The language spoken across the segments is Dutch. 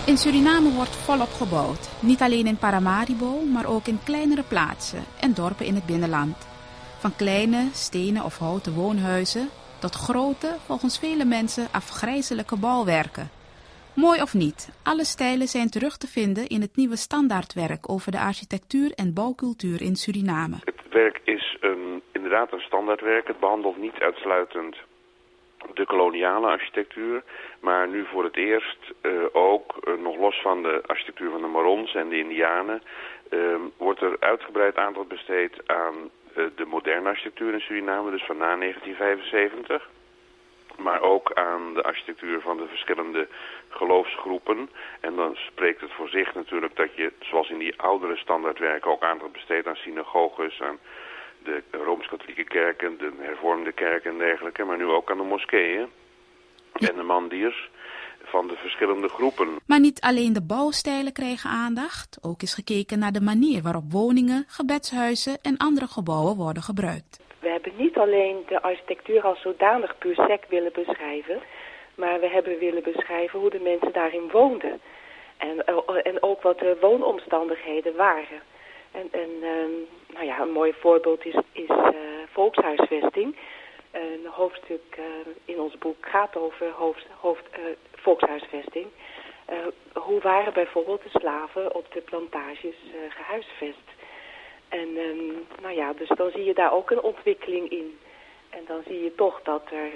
In Suriname wordt volop gebouwd. Niet alleen in Paramaribo, maar ook in kleinere plaatsen en dorpen in het binnenland. Van kleine, stenen of houten woonhuizen tot grote, volgens vele mensen afgrijzelijke bouwwerken. Mooi of niet, alle stijlen zijn terug te vinden in het nieuwe standaardwerk over de architectuur en bouwcultuur in Suriname. Het werk is inderdaad een standaardwerk. Het behandelt niet uitsluitend de koloniale architectuur, maar nu voor het eerst ook, nog los van de architectuur van de Marons en de Indianen, wordt er uitgebreid aandacht besteed aan de moderne architectuur in Suriname, dus van na 1975. Maar ook aan de architectuur van de verschillende geloofsgroepen. En dan spreekt het voor zich natuurlijk dat je, zoals in die oudere standaardwerken, ook aandacht besteedt aan synagoges, aan de Rooms-Katholieke kerken, de hervormde kerken en dergelijke, maar nu ook aan de moskeeën en de mandirs van de verschillende groepen. Maar niet alleen de bouwstijlen krijgen aandacht, ook is gekeken naar de manier waarop woningen, gebedshuizen en andere gebouwen worden gebruikt. We hebben niet alleen de architectuur als zodanig puur sec willen beschrijven, maar we hebben willen beschrijven hoe de mensen daarin woonden. En ook wat de woonomstandigheden waren. Nou ja, een mooi voorbeeld is volkshuisvesting. Een hoofdstuk in ons boek gaat over volkshuisvesting. Hoe waren bijvoorbeeld de slaven op de plantages gehuisvest? En nou ja, dus dan zie je daar ook een ontwikkeling in. En dan zie je toch dat er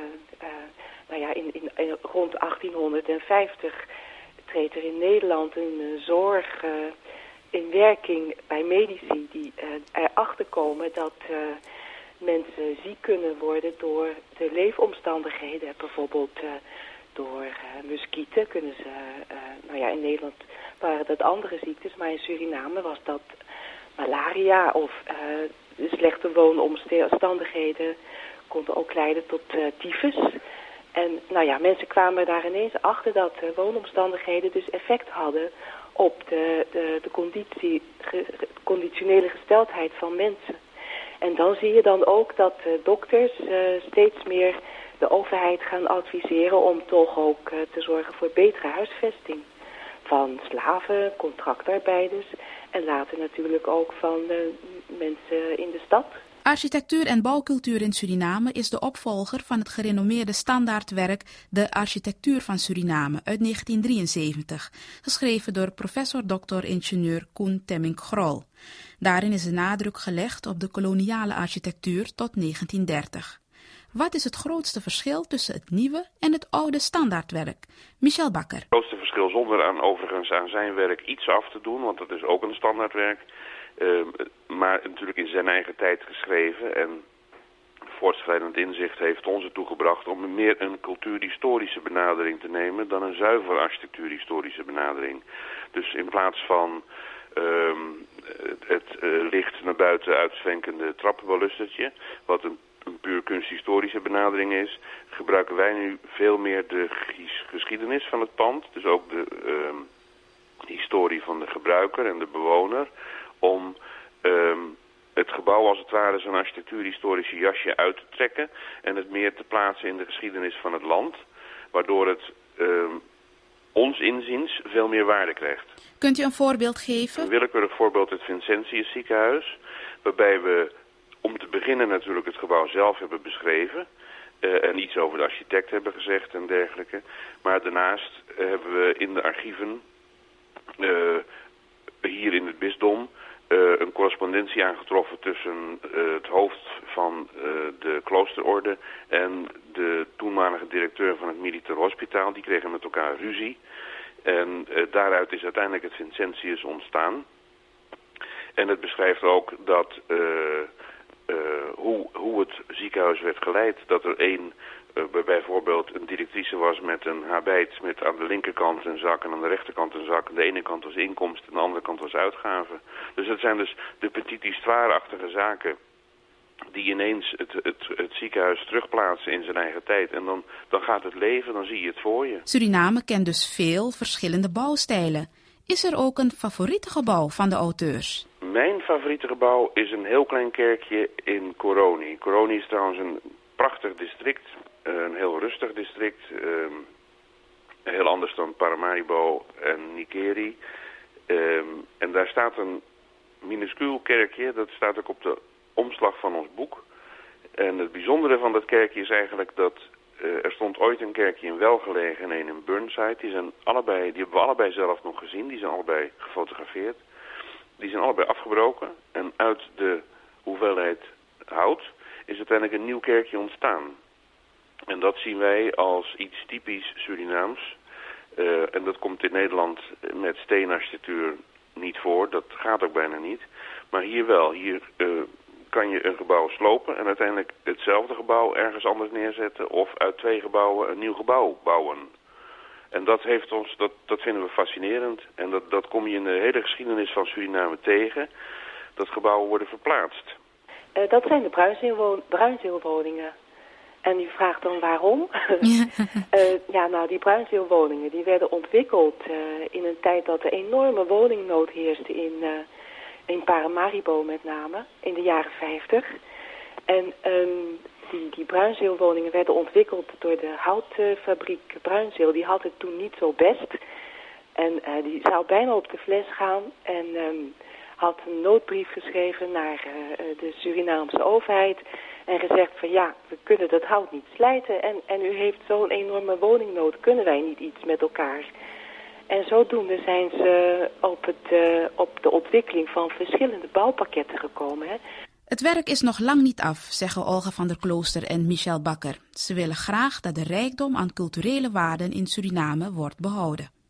nou ja, rond 1850 treedt er in Nederland een zorg in werking bij medici die erachter komen dat mensen ziek kunnen worden door de leefomstandigheden. Bijvoorbeeld door muskieten kunnen ze, nou ja, in Nederland waren dat andere ziektes, maar in Suriname was dat malaria of slechte woonomstandigheden konden ook leiden tot tyfus. En nou ja, mensen kwamen daar ineens achter dat woonomstandigheden dus effect hadden op de conditionele gesteldheid van mensen. En dan zie je dan ook dat dokters steeds meer de overheid gaan adviseren om toch ook te zorgen voor betere huisvesting van slaven, contractarbeiders en later natuurlijk ook van mensen in de stad. Architectuur en bouwcultuur in Suriname is de opvolger van het gerenommeerde standaardwerk De Architectuur van Suriname uit 1973, geschreven door professor Dr.-ingenieur Koen Temmink-Grol. Daarin is de nadruk gelegd op de koloniale architectuur tot 1930. Wat is het grootste verschil tussen het nieuwe en het oude standaardwerk? Michel Bakker. Het grootste verschil, zonder overigens aan zijn werk iets af te doen, want dat is ook een standaardwerk, maar natuurlijk in zijn eigen tijd geschreven en voortschrijdend inzicht heeft ons ertoe gebracht om meer een cultuurhistorische benadering te nemen dan een zuiver architectuurhistorische benadering. Dus in plaats van het licht naar buiten uitzwenkende trappenbalustertje, wat een puur kunsthistorische benadering is, gebruiken wij nu veel meer de geschiedenis van het pand, dus ook de historie van de gebruiker en de bewoner, om het gebouw als het ware zijn architectuurhistorische jasje uit te trekken en het meer te plaatsen in de geschiedenis van het land, waardoor het ons inziens veel meer waarde krijgt. Kunt u een voorbeeld geven? Een willekeurig voorbeeld het Vincentius ziekenhuis, waarbij we om te beginnen natuurlijk het gebouw zelf hebben beschreven en iets over de architect hebben gezegd en dergelijke. Maar daarnaast hebben we in de archieven hier in het bisdom een correspondentie aangetroffen tussen het hoofd van de kloosterorde en de toenmalige directeur van het militair hospitaal. Die kregen met elkaar ruzie en daaruit is uiteindelijk het Vincentius ontstaan. En het beschrijft ook dat hoe het ziekenhuis werd geleid. Dat er bijvoorbeeld een directrice was met een habit met aan de linkerkant een zak en aan de rechterkant een zak. De ene kant was inkomsten en de andere kant was uitgaven. Dus dat zijn dus de petite histoire-achtige zaken die ineens het ziekenhuis terugplaatsen in zijn eigen tijd. En dan gaat het leven, dan zie je het voor je. Suriname kent dus veel verschillende bouwstijlen. Is er ook een favoriete gebouw van de auteurs? Mijn favoriete gebouw is een heel klein kerkje in Koroni. Koroni is trouwens een prachtig district, een heel rustig district. Heel anders dan Paramaribo en Nikeri. En daar staat een minuscuul kerkje, dat staat ook op de omslag van ons boek. En het bijzondere van dat kerkje is eigenlijk dat er stond ooit een kerkje in Welgelegen en een in Burnside. Die hebben we allebei zelf nog gezien, die zijn allebei gefotografeerd. Die zijn allebei afgebroken en uit de hoeveelheid hout is uiteindelijk een nieuw kerkje ontstaan. En dat zien wij als iets typisch Surinaams. En dat komt in Nederland met steenarchitectuur niet voor. Dat gaat ook bijna niet. Maar hier wel. Hier kan je een gebouw slopen en uiteindelijk hetzelfde gebouw ergens anders neerzetten. Of uit 2 gebouwen een nieuw gebouw bouwen. En dat vinden we fascinerend. En dat kom je in de hele geschiedenis van Suriname tegen. Dat gebouwen worden verplaatst. Dat zijn de bruinzeelwoningen. En u vraagt dan waarom? Die bruinzeelwoningen die werden ontwikkeld in een tijd dat er enorme woningnood heerste in Paramaribo met name, in de jaren 50. En die bruinzeelwoningen werden ontwikkeld door de houtfabriek Bruinzeel. Die had het toen niet zo best. En die zou bijna op de fles gaan en had een noodbrief geschreven naar de Surinaamse overheid. En gezegd van ja, we kunnen dat hout niet slijten en u heeft zo'n enorme woningnood, kunnen wij niet iets met elkaar? En zodoende zijn ze op de ontwikkeling van verschillende bouwpakketten gekomen. Hè. Het werk is nog lang niet af, zeggen Olga van der Klooster en Michel Bakker. Ze willen graag dat de rijkdom aan culturele waarden in Suriname wordt behouden.